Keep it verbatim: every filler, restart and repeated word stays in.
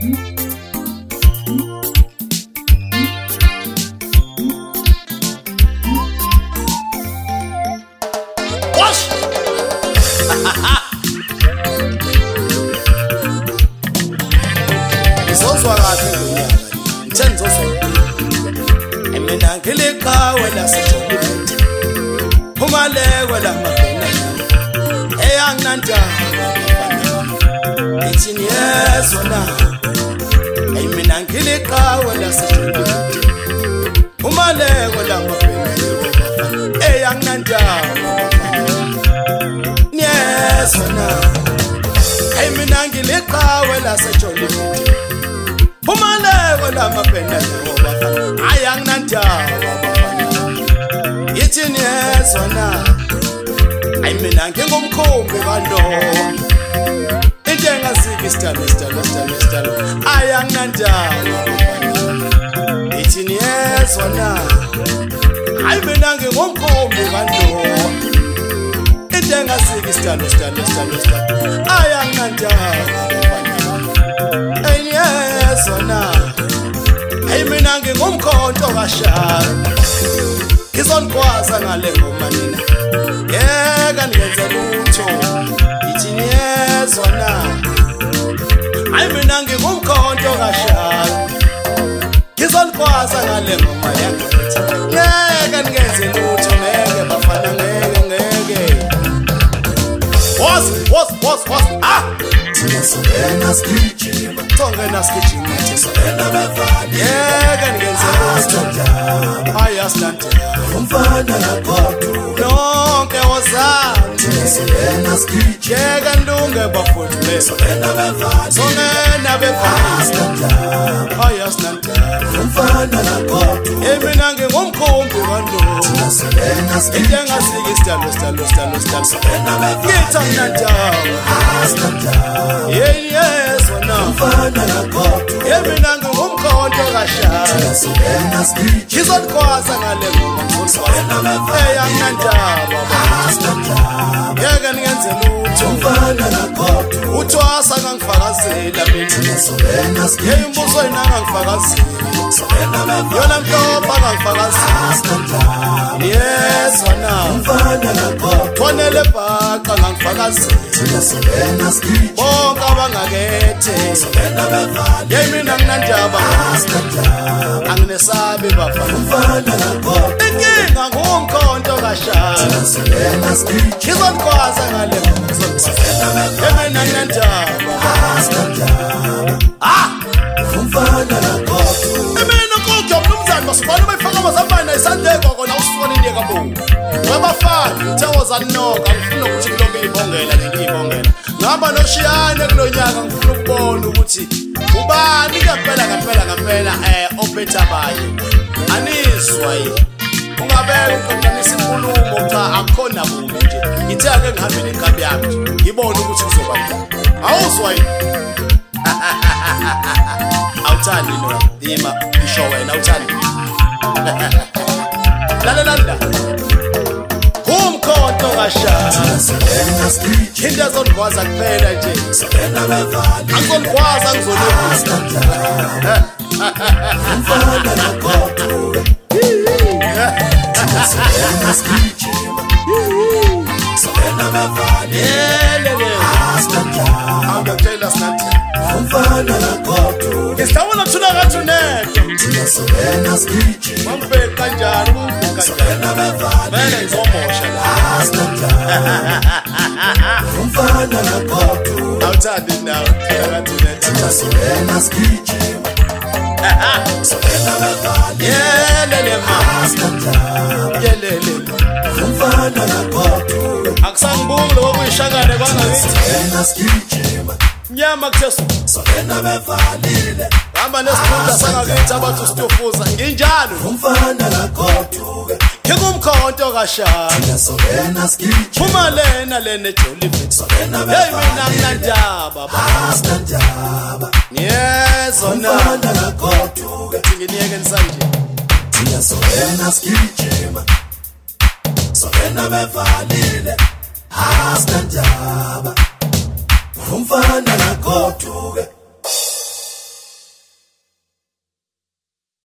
Izozwa kahle ngonyaka ngithenzo zonke emina ngiliqa wena sejolifethi uma lewe la mabhena eyanginanda ithini yezona emina ngiliqa wena sejolifethi uma lewe la mabhena eyanginanda yezona emina ngiliqa wena sejolifethi uma lewe la mabhena ayanginanda ithini yezona ay mina ngingumkhumbi kaNdlovu into engasiki stalo stalo stalo stalo ayanginanda ithini yezona ay mina ngingumkhumbi kaNdlovu into engasiki stalo stalo stalo stalo ayanginanda ay yezona ay mina ngingumkhonto kaShaka ngizongikwaza ngale ngoma nina yeka niyenze lutho ithini yezona ay mina ngingumkhonto kaShaka ngizongikwaza ngale ngoma yakithi yeka niyenze lutho ngeke bafana ngeke ngeke was was was was ah Sogena skijima Sogena skijima Sogena bevali yeka niyenze lutho ayasnante umfana nakodu nonke wozani Sogena skijima yeka ndunge bafuthu le Sogena bevali Sogena bevali ayasnante umfana nakodu emina ngingumkhumbi kaNdlovu Sogena skijima ingasiki stalo stalo stalo stalo Sogena bevali ngitha mnandawo yeah yezona umfana nakodu emina ngingumkhonto kaShaka Sogena skijima ngizokwaza ngale ngoma Sogena bevali eyanginandaba yeka niyenze lutho umfana nakodu uthwasa ngangifakazela mina Sogena skijima yeyimbuso yena ngangifakazela Sogena bevali yona mhlophe ngangifakazela yezona umfana nakodu thonele bhaqa ngangifakazela Sogena skijima bonke abangakethe Sogena bevali yeyimina nginandaba anginesabe baba umfana nakodu inkinga ngumkhonto kaShaka Sogena skijima ngizokwaza ngale ngoma yemina nginandaba ah umfana nakodu emina kokho mnumzane basibona bayifaka amazambane isandeko kona usifona indiyeka bo wabafana uthokoza noka ngifuna ukuthi kulonke ibongela ngiyibongela ngaba noshiyane kulonyaka ngifuna ukubona ukuthi ubani kaphela kaphela kaphela eh ophetha baye aniswa yini ungabeka uqondanisa inkulumo cha akukhona bunye nje ithe ake ngihambe nenkabi yami ngibone ukuthi kuzoba njani awuzwa yini awuthandi no dima isho wena awuthandi la la la kumkhonto kaShaka Sogena skijima into ezongikwaza kuphela nje Sogena bevali angizongikwaza ngizolokhuza umfana nakodu Sogena skijima Sogena bevali yelele awuyaphela sinathi umfana nakodu ngisawona thuna kathunento Sogena skijima mambheka kanjani umvuka Sogena bevali vele ngizomosha la umfana nakodu awuthandi nawe thuna kathunento Sogena skijima Sogena bevali yelele ma yelele umfana nakodu akusangibuki lokho kuyishakane kwangakithi Sogena skijima nyama kuthesu Sogena bevalile hamba nesifunda sangakithi abathi usitofuza nginjalo umfana nakodu ngingumkhonto kaShaka Sogena skijima uma lena lena ejolifethi Sogena hey bevali mina nginandaba baba Asnandaba yezona umfana nakodu ngiyeke nisanje Tina Sogena skijima Sogena bevalile Asnandaba umfana nakodu